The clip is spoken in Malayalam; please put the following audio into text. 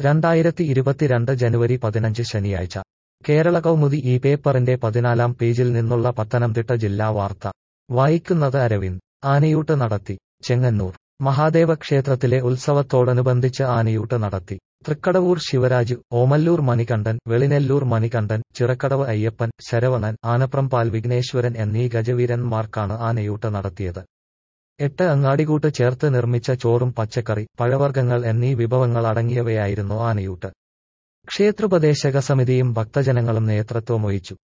2022 ജനുവരി 15 ശനിയാഴ്ച കേരള കൗമുദി ഈ പേപ്പറിന്റെ 14-ാം പേജിൽ നിന്നുള്ള പത്തനംതിട്ട ജില്ലാ വാർത്ത വായിക്കുന്നത് അരവിന്ദ്. ആനയൂട്ട് നടത്തി. ചെങ്ങന്നൂർ മഹാദേവ ക്ഷേത്രത്തിലെ ഉത്സവത്തോടനുബന്ധിച്ച് ആനയൂട്ട് നടത്തി. തൃക്കടവൂർ ശിവരാജ്, ഓമല്ലൂർ മണികണ്ഠൻ, വെളിനെല്ലൂർ മണികണ്ഠൻ, ചിറക്കടവ് അയ്യപ്പൻ, ശരവണൻ, ആനപ്രംപാൽ വിഘ്നേശ്വരൻ എന്നീ ഗജവീരന്മാർക്കാണ് ആനയൂട്ട് നടത്തിയത്. 8 അങ്ങാടികൂട്ട് ചേർത്ത് നിർമ്മിച്ച ചോറും പച്ചക്കറി, പഴവർഗ്ഗങ്ങൾ എന്നീ വിഭവങ്ങൾ അടങ്ങിയവയായിരുന്നു ആനയൂട്ട്. ക്ഷേത്രോപദേശക സമിതിയും ഭക്തജനങ്ങളും നേതൃത്വം വഹിച്ചു.